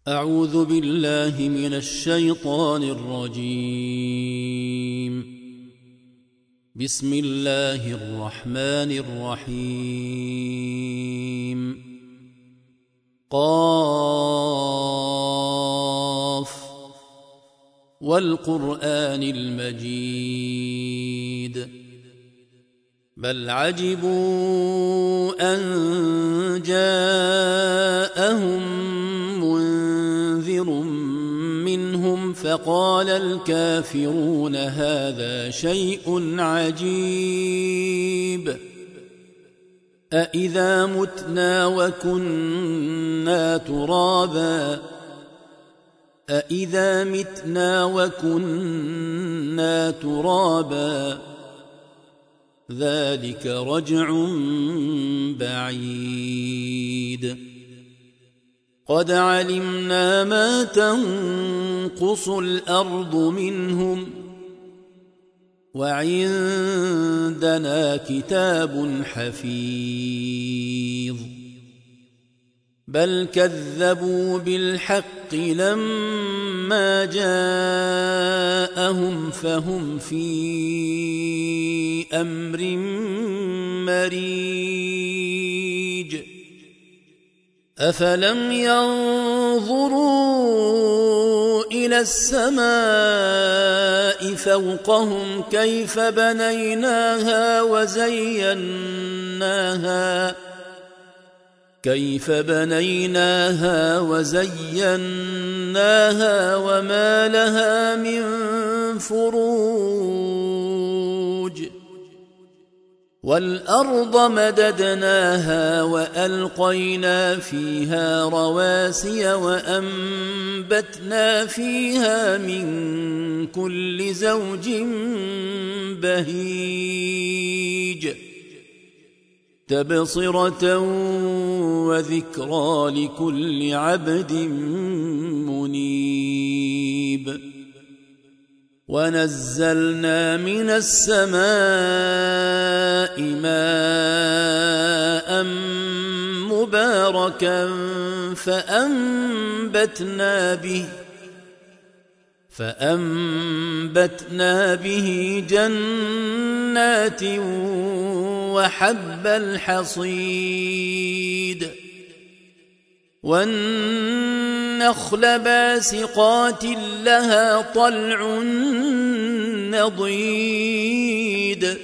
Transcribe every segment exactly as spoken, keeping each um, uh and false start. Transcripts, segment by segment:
أعوذ بالله من الشيطان الرجيم. بسم الله الرحمن الرحيم. قاف والقرآن المجيد بل عجبوا أن جاءهم منذر منهم فقال الكافرون هذا شيء عجيب أإذا متنا وكنا ترابا أإذا متنا وكنا ترابا ذلك رجع بعيد قد علمنا ما تنقص الأرض منهم وعندنا كتاب حفيظ بل كذبوا بالحق لما جاءهم فهم في أمر مريج أفلم ينظروا إلى السماء فوقهم كيف بنيناها وزيناها كيف بنيناها وزيناها وما لها من فروج والأرض مددناها وألقينا فيها رواسي وأنبتنا فيها من كل زوج بهيج تبصرة وذكرى لكل عبد منيب ونزلنا من السماء ماء مباركا فأنبتنا به فأنبتنا به جنات وحب الحصيد والنخل باسقات لها طلع نضيد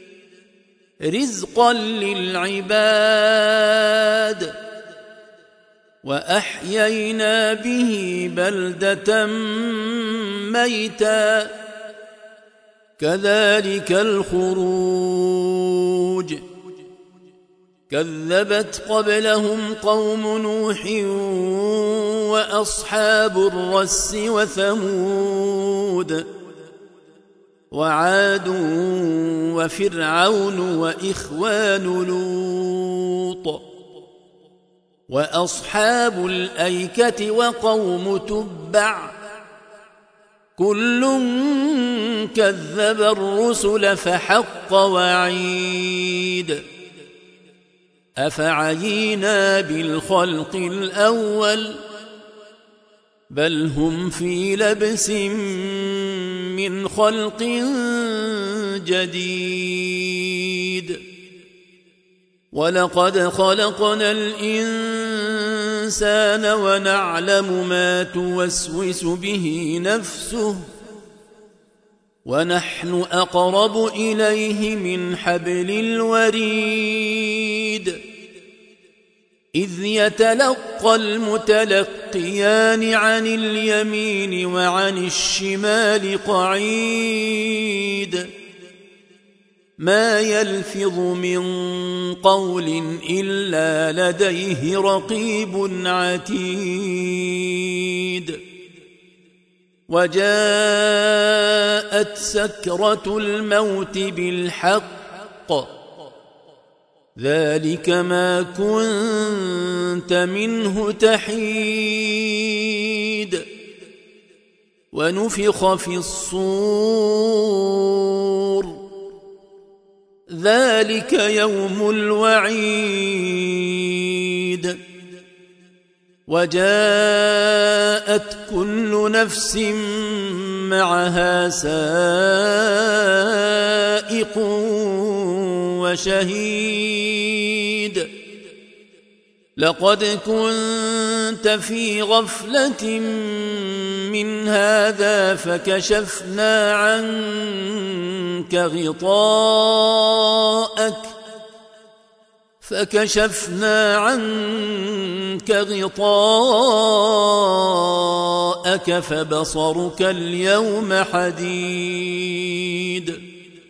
رزقا للعباد وأحيينا به بلدة ميتا كذلك الخروج كذبت قبلهم قوم نوح وأصحاب الرس وثمود وعاد وفرعون وإخوان لوط وأصحاب الأيكة وقوم تبع كل كذب الرسل فحق وعيد أفعينا بالخلق الأول بل هم في لبس من خلق جديد ولقد خلقنا الإنسان ونعلم ما توسوس به نفسه ونحن أقرب إليه من حبل الوريد إذ يتلقى المتلقيان عن اليمين وعن الشمال قعيد ما يلفظ من قول إلا لديه رقيب عتيد وجاءت سكرة الموت بالحق ذلك ما كنت منه تحيد ونفخ في الصور ذلك يوم الوعيد وجاءت كل نفس معها سائق وشهيد لقد كنت في غفلة من هذا فكشفنا عنك غطاءك فكشفنا عنك غطاءك فبصرك اليوم حديد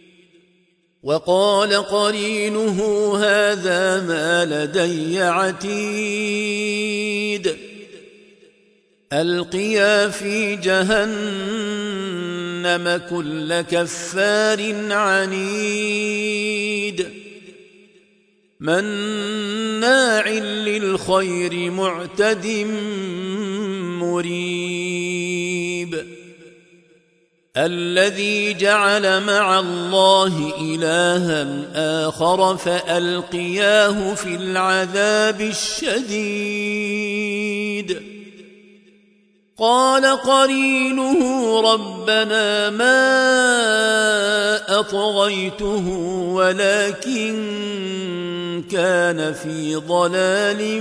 وقال قرينه هذا ما لدي عتيد ألقيا في جهنم كل كفار عنيد مناع للخير معتد مريب الذي جعل مع الله إلها آخر فألقياه في العذاب الشديد قال قرينه ربنا ما أطغيته ولكن كان في ضلال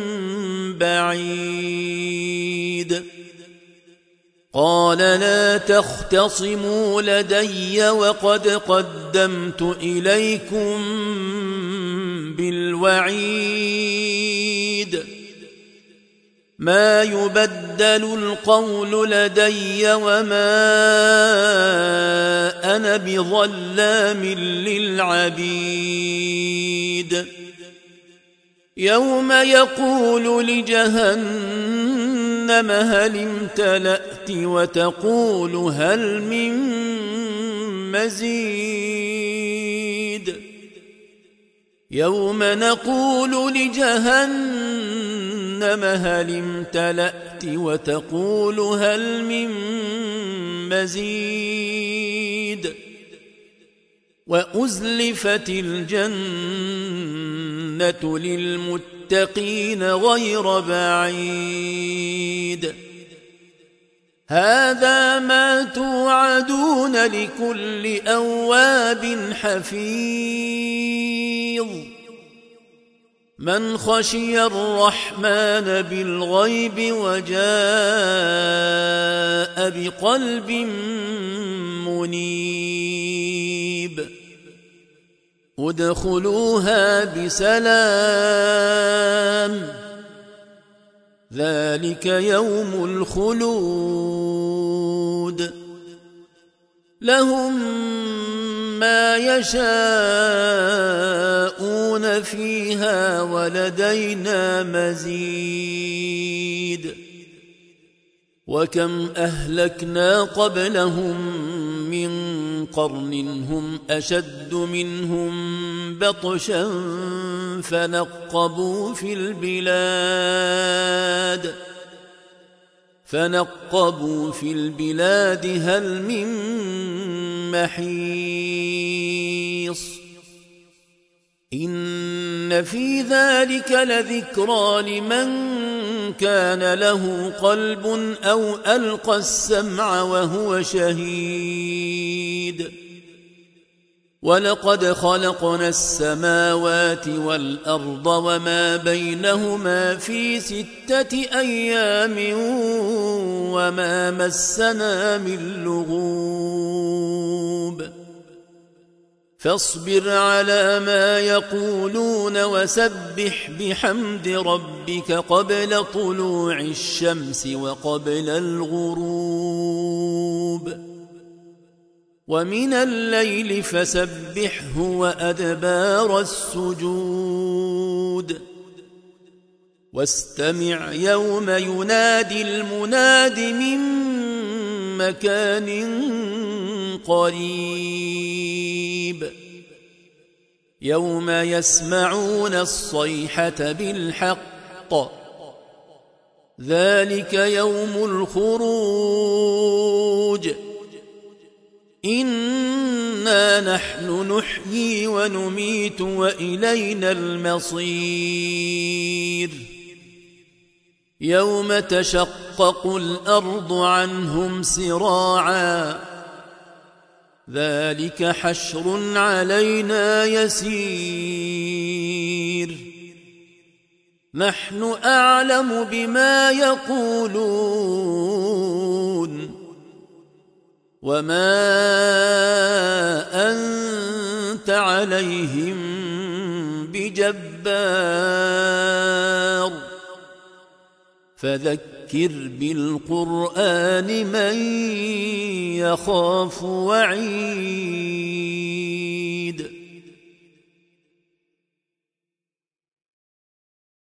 بعيد قال لا تختصموا لدي وقد قدمت إليكم بالوعيد ما يبدل القول لدي وما أنا بظلام للعبيد يوم يقول لجهنم هل امتلأت وتقول هل من مزيد يوم نقول لجهنم هل امتلأت وتقول هل من مزيد وأزلفت الجنة للمتقين غير بعيد هذا ما توعدون لكل أواب حفيظ من خشي الرحمن بالغيب وجاء بقلب منيب ادخلوها بسلام ذلك يوم الخلود لهم ما يشاءون فيها ولدينا مزيد وكم أهلكنا قبلهم من قرن هم أشد منهم بطشا فنقبوا في البلاد فنقبوا في البلاد هل من محيص إن في ذلك لذكرى لمن كان له قلب أو ألقى السمع وهو شهيد ولقد خلقنا السماوات والأرض وما بينهما في ستة أيام وما مسنا من لغوب فاصبر على ما يقولون وسبح بحمد ربك قبل طلوع الشمس وقبل الغروب ومن الليل فسبحه وأدبار السجود واستمع يوم ينادي المناد من مكان قريب يوم يسمعون الصيحة بالحق ذلك يوم الخروج إنا نحن نحيي ونميت وإلينا المصير يوم تشقق الأرض عنهم سراعا ذلك حشر علينا يسير نحن أعلم بما يقولون وما أنت عليهم بجبار فذكر بالقرآن من يخاف وعيد